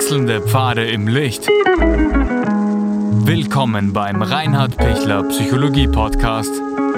Wechselnde Pfade im Licht. Willkommen beim Reinhard Pichler Psychologie Podcast.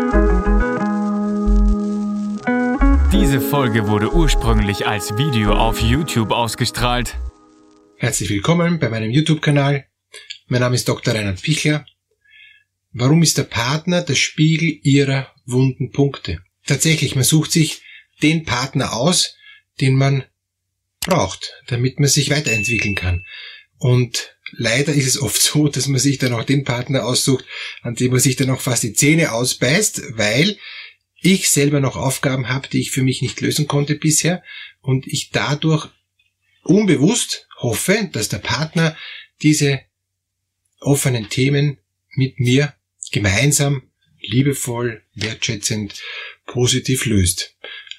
Diese Folge wurde ursprünglich als Video auf YouTube ausgestrahlt. Herzlich willkommen bei meinem YouTube-Kanal. Mein Name ist Dr. Reinhard Pichler. Warum ist der Partner der Spiegel Ihrer wunden Punkte? Tatsächlich, man sucht sich den Partner aus, den man braucht, damit man sich weiterentwickeln kann. Und leider ist es oft so, dass man sich dann auch den Partner aussucht, an dem man sich dann auch fast die Zähne ausbeißt, weil ich selber noch Aufgaben habe, die ich für mich nicht lösen konnte bisher und ich dadurch unbewusst hoffe, dass der Partner diese offenen Themen mit mir gemeinsam, liebevoll, wertschätzend, positiv löst.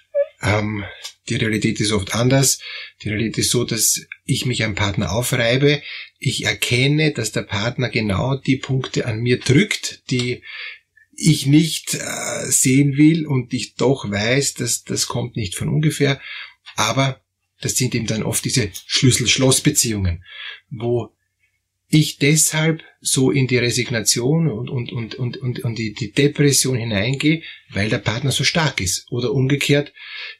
Die Realität ist oft anders. Die Realität ist so, dass ich mich am Partner aufreibe. Ich erkenne, dass der Partner genau die Punkte an mir drückt, die ich nicht sehen will und ich doch weiß, dass das kommt nicht von ungefähr. Aber das sind eben dann oft diese Schlüssel-Schloss-Beziehungen, wo ich deshalb so in die Resignation und die Depression hineingehe, weil der Partner so stark ist. Oder umgekehrt,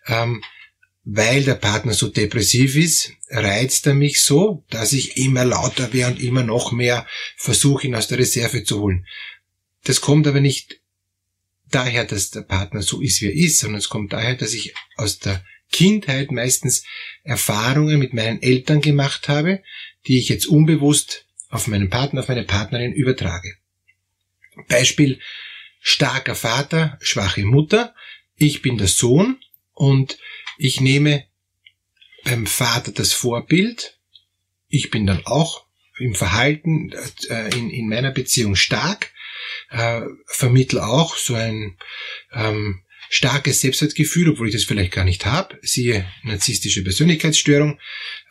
weil der Partner so depressiv ist, reizt er mich so, dass ich immer lauter werde und immer noch mehr versuche, ihn aus der Reserve zu holen. Das kommt aber nicht daher, dass der Partner so ist, wie er ist, sondern es kommt daher, dass ich aus der Kindheit meistens Erfahrungen mit meinen Eltern gemacht habe, die ich jetzt unbewusst auf meinen Partner, auf meine Partnerin übertrage. Beispiel: starker Vater, schwache Mutter. Ich bin der Sohn und ich nehme beim Vater das Vorbild. Ich bin dann auch im Verhalten in meiner Beziehung stark, vermittle auch so ein starkes Selbstwertgefühl, obwohl ich das vielleicht gar nicht habe. Siehe narzisstische Persönlichkeitsstörung.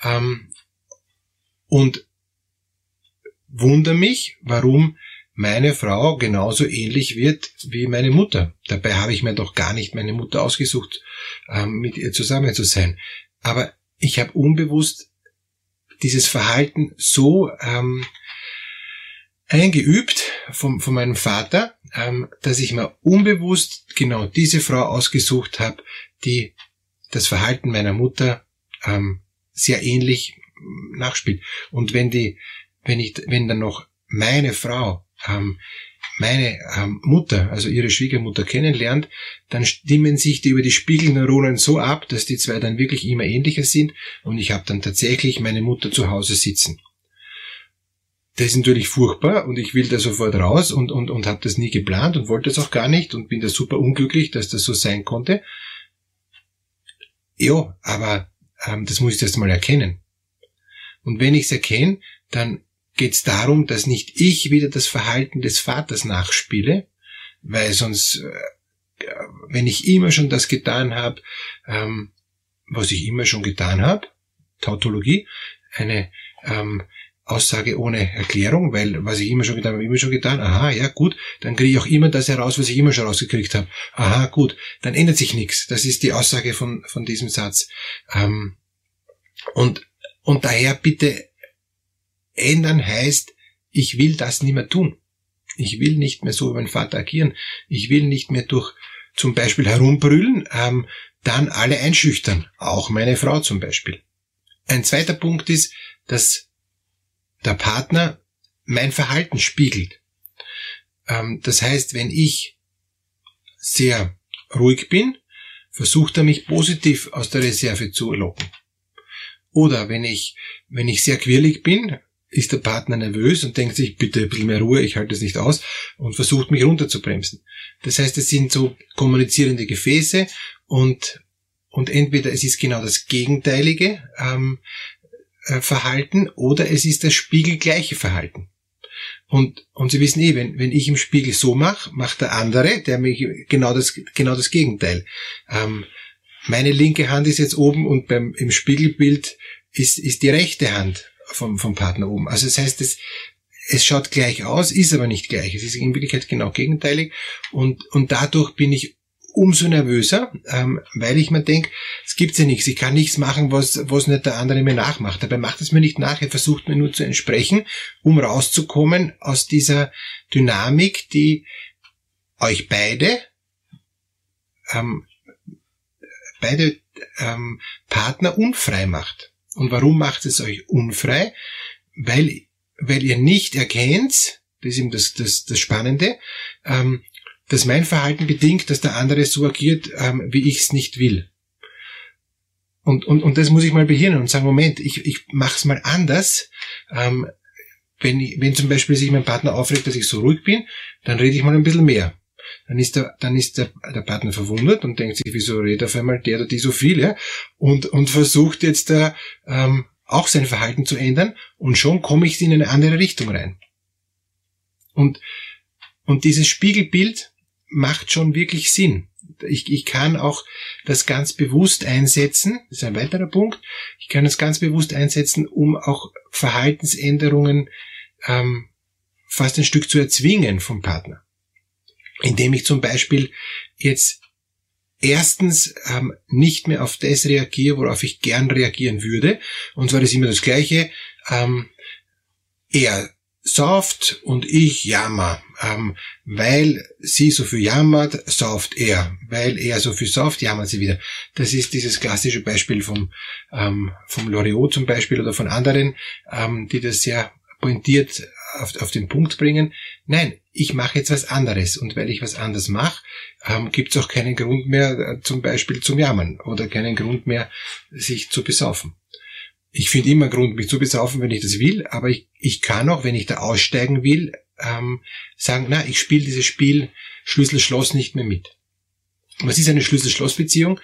Und wundere mich, warum meine Frau genauso ähnlich wird wie meine Mutter. Dabei habe ich mir doch gar nicht meine Mutter ausgesucht, mit ihr zusammen zu sein. Aber ich habe unbewusst dieses Verhalten so eingeübt von meinem Vater, dass ich mir unbewusst genau diese Frau ausgesucht habe, die das Verhalten meiner Mutter sehr ähnlich nachspielt. Und wenn dann noch meine Frau meine Mutter, also ihre Schwiegermutter kennenlernt, dann stimmen sich die über die Spiegelneuronen so ab, dass die zwei dann wirklich immer ähnlicher sind und ich habe dann tatsächlich meine Mutter zu Hause sitzen. Das ist natürlich furchtbar und ich will da sofort raus und habe das nie geplant und wollte das auch gar nicht und bin da super unglücklich, dass das so sein konnte. Ja, aber das muss ich erst mal erkennen. Und wenn ich es erkenne, dann geht es darum, dass nicht ich wieder das Verhalten des Vaters nachspiele, weil sonst, wenn ich immer schon das getan habe, was ich immer schon getan habe, Tautologie, eine Aussage ohne Erklärung, weil was ich immer schon getan habe, immer schon getan, aha, ja gut, dann kriege ich auch immer das heraus, was ich immer schon rausgekriegt habe. Aha, gut, dann ändert sich nichts. Das ist die Aussage von diesem Satz. Und daher bitte ändern heißt, ich will das nicht mehr tun. Ich will nicht mehr so wie mein Vater agieren. Ich will nicht mehr durch zum Beispiel herumbrüllen, dann alle einschüchtern. Auch meine Frau zum Beispiel. Ein zweiter Punkt ist, dass der Partner mein Verhalten spiegelt. Das heißt, wenn ich sehr ruhig bin, versucht er mich positiv aus der Reserve zu locken. Oder wenn ich sehr quirlig bin, ist der Partner nervös und denkt sich, bitte ein bisschen mehr Ruhe, ich halte es nicht aus und versucht mich runterzubremsen. Das heißt, es sind so kommunizierende Gefäße und entweder es ist genau das gegenteilige Verhalten oder es ist das spiegelgleiche Verhalten. Und Sie wissen wenn ich im Spiegel so mache, macht der andere, der mich genau das Gegenteil. Meine linke Hand ist jetzt oben und im Spiegelbild ist die rechte Hand vom Partner oben. Also das heißt, es schaut gleich aus, ist aber nicht gleich. Es ist in Wirklichkeit genau gegenteilig und dadurch bin ich umso nervöser, weil ich mir denke, es gibt's ja nichts, ich kann nichts machen, was nicht der andere mir nachmacht. Dabei macht es mir nicht nach, er versucht mir nur zu entsprechen, um rauszukommen aus dieser Dynamik, die euch beide Partner unfrei macht. Und warum macht es euch unfrei? Weil ihr nicht erkennt, das ist eben das Spannende, dass mein Verhalten bedingt, dass der andere so agiert, wie ich es nicht will. Und das muss ich mal behirnen und sagen, Moment, ich mach's mal anders. Wenn zum Beispiel sich mein Partner aufregt, dass ich so ruhig bin, dann rede ich mal ein bisschen mehr. Dann ist der Partner verwundert und denkt sich, wieso redet auf einmal der oder die so viel, ja? Und versucht jetzt auch sein Verhalten zu ändern, und schon komme ich in eine andere Richtung rein. Und dieses Spiegelbild macht schon wirklich Sinn. Ich kann auch das ganz bewusst einsetzen, das ist ein weiterer Punkt, ich kann das ganz bewusst einsetzen, um auch Verhaltensänderungen fast ein Stück zu erzwingen vom Partner. Indem ich zum Beispiel jetzt erstens nicht mehr auf das reagiere, worauf ich gern reagieren würde. Und zwar ist immer das Gleiche. Er sauft und ich jammer. Weil sie so viel jammert, sauft er. Weil er so viel sauft, jammert sie wieder. Das ist dieses klassische Beispiel vom Loriot zum Beispiel oder von anderen, die das sehr pointiert auf den Punkt bringen. Nein, ich mache jetzt was anderes, und weil ich was anderes mache, gibt es auch keinen Grund mehr, zum Beispiel zum Jammern, oder keinen Grund mehr, sich zu besaufen. Ich finde immer Grund, mich zu besaufen, wenn ich das will, aber ich kann auch, wenn ich da aussteigen will, sagen, na, ich spiele dieses Spiel Schlüssel-Schloss nicht mehr mit. Was ist eine Schlüssel-Schloss-Beziehung?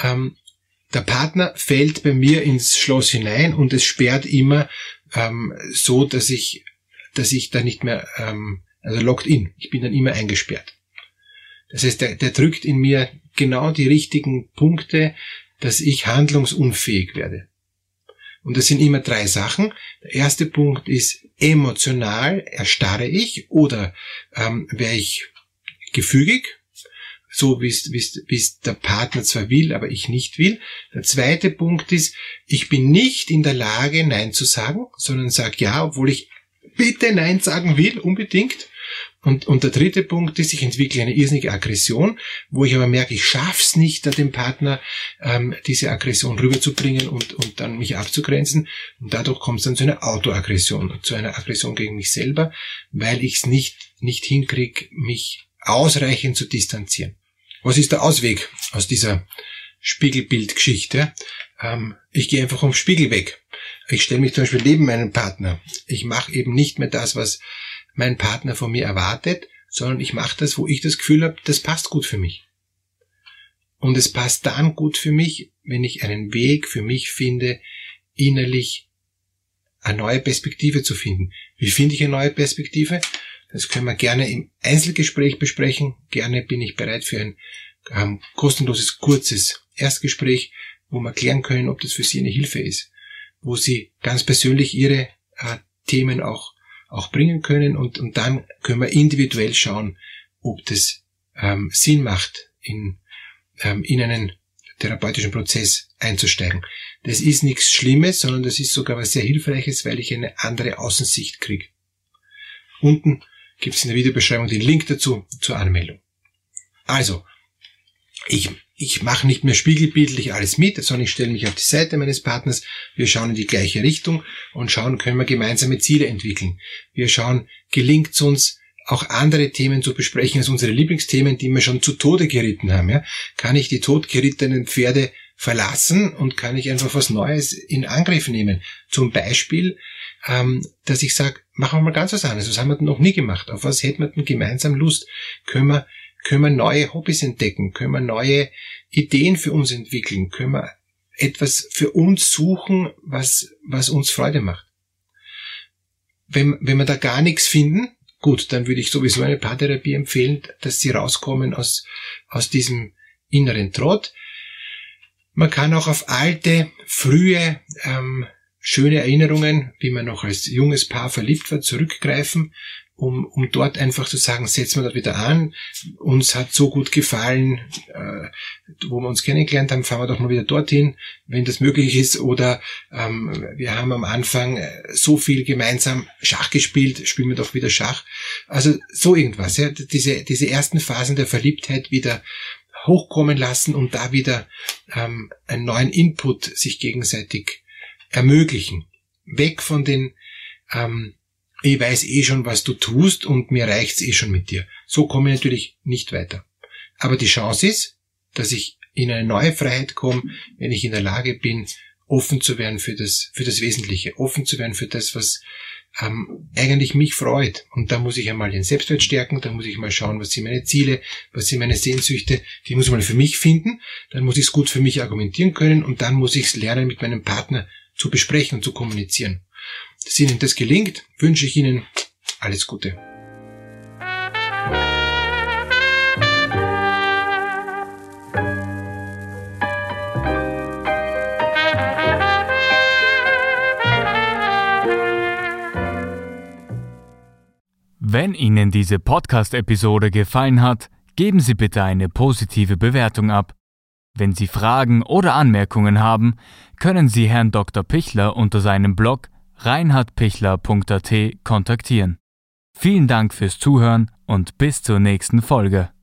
Der Partner fällt bei mir ins Schloss hinein und es sperrt immer so, dass ich da nicht mehr, also locked in. Ich bin dann immer eingesperrt. Das heißt, der drückt in mir genau die richtigen Punkte, dass ich handlungsunfähig werde. Und das sind immer 3 Sachen. Der erste Punkt ist, emotional erstarre ich oder wäre ich gefügig, so wie es der Partner zwar will, aber ich nicht will. Der zweite Punkt ist, ich bin nicht in der Lage, Nein zu sagen, sondern sage Ja, obwohl ich bitte Nein sagen will, unbedingt. Und der dritte Punkt ist, ich entwickle eine irrsinnige Aggression, wo ich aber merke, ich schaff's nicht, da dem Partner diese Aggression rüberzubringen und dann mich abzugrenzen. Und dadurch kommt es dann zu einer Autoaggression, zu einer Aggression gegen mich selber, weil ich es nicht hinkriege, mich ausreichend zu distanzieren. Was ist der Ausweg aus dieser Spiegelbildgeschichte? Ich gehe einfach vom Spiegel weg. Ich stelle mich zum Beispiel neben meinen Partner. Ich mache eben nicht mehr das, was mein Partner von mir erwartet, sondern ich mache das, wo ich das Gefühl habe, das passt gut für mich. Und es passt dann gut für mich, wenn ich einen Weg für mich finde, innerlich eine neue Perspektive zu finden. Wie finde ich eine neue Perspektive? Das können wir gerne im Einzelgespräch besprechen. Gerne bin ich bereit für ein kostenloses, kurzes Erstgespräch, wo wir klären können, ob das für Sie eine Hilfe ist, wo Sie ganz persönlich Ihre Themen auch bringen können, und dann können wir individuell schauen, ob das Sinn macht, in einen therapeutischen Prozess einzusteigen. Das ist nichts Schlimmes, sondern das ist sogar was sehr Hilfreiches, weil ich eine andere Außensicht kriege. Unten gibt es in der Videobeschreibung den Link dazu zur Anmeldung. Also, ich mache nicht mehr spiegelbildlich alles mit, sondern ich stelle mich auf die Seite meines Partners, wir schauen in die gleiche Richtung und schauen, können wir gemeinsame Ziele entwickeln. Wir schauen, gelingt es uns, auch andere Themen zu besprechen als unsere Lieblingsthemen, die wir schon zu Tode geritten haben. Ja? Kann ich die totgerittenen Pferde verlassen und kann ich einfach was Neues in Angriff nehmen? Zum Beispiel, dass ich sage, machen wir mal ganz was anderes, was haben wir denn noch nie gemacht? Auf was hätten wir denn gemeinsam Lust? Können wir neue Hobbys entdecken? Können wir neue Ideen für uns entwickeln? Können wir etwas für uns suchen, was uns Freude macht? Wenn wir da gar nichts finden, gut, dann würde ich sowieso eine Paartherapie empfehlen, dass Sie rauskommen aus diesem inneren Trott. Man kann auch auf alte, frühe, schöne Erinnerungen, wie man noch als junges Paar verliebt war, zurückgreifen um dort einfach zu sagen, setzen wir dort wieder an, uns hat so gut gefallen, wo wir uns kennengelernt haben, fahren wir doch mal wieder dorthin, wenn das möglich ist, oder wir haben am Anfang so viel gemeinsam Schach gespielt, spielen wir doch wieder Schach. Also so irgendwas, ja, diese ersten Phasen der Verliebtheit wieder hochkommen lassen und da wieder einen neuen Input sich gegenseitig ermöglichen. Weg von den ich weiß eh schon, was du tust und mir reicht's eh schon mit dir. So komme ich natürlich nicht weiter. Aber die Chance ist, dass ich in eine neue Freiheit komme, wenn ich in der Lage bin, offen zu werden für das Wesentliche, offen zu werden für das, was eigentlich mich freut. Und da muss ich einmal den Selbstwert stärken, da muss ich mal schauen, was sind meine Ziele, was sind meine Sehnsüchte, die muss ich mal für mich finden, dann muss ich es gut für mich argumentieren können und dann muss ich es lernen, mit meinem Partner zu besprechen und zu kommunizieren. Dass Ihnen das gelingt, wünsche ich Ihnen alles Gute. Wenn Ihnen diese Podcast-Episode gefallen hat, geben Sie bitte eine positive Bewertung ab. Wenn Sie Fragen oder Anmerkungen haben, können Sie Herrn Dr. Pichler unter seinem Blog reinhardpichler.at kontaktieren. Vielen Dank fürs Zuhören und bis zur nächsten Folge.